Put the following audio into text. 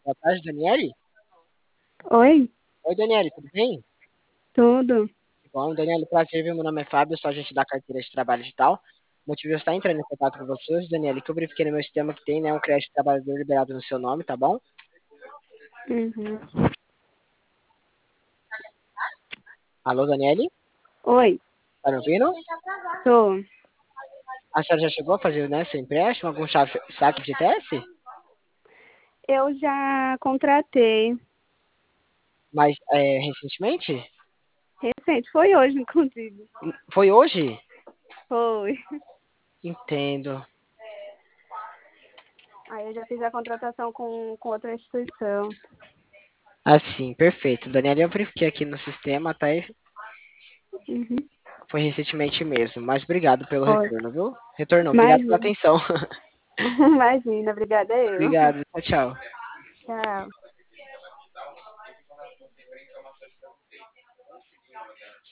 Boa tarde, Daniele. Oi, Oi, Daniele, tudo bem? tudo? Que bom, Daniele, prazer, meu nome é Fábio, sou agente da carteira de trabalho digital. O motivo de eu estar entrando em contato com você hoje, Daniele, que eu verifiquei no meu sistema que tem, né, um crédito de trabalhador liberado no seu nome, tá bom? Uhum. Alô, Daniele? Oi, Tá me ouvindo? tô. A senhora já chegou a fazer, né, seu empréstimo, algum saque de TS? Eu já contratei. Mas, recentemente? Recente, foi hoje, inclusive. Foi hoje? Foi. Entendo. Aí eu já fiz a contratação com outra instituição. Assim, perfeito. Daniele, eu verifiquei aqui no sistema, tá? E Uhum. foi recentemente mesmo, mas obrigado pelo Foi. retorno, viu? Retorno, obrigado pela Imagina. atenção. Imagina, obrigada eu. Obrigado, tchau, tchau. Tchau.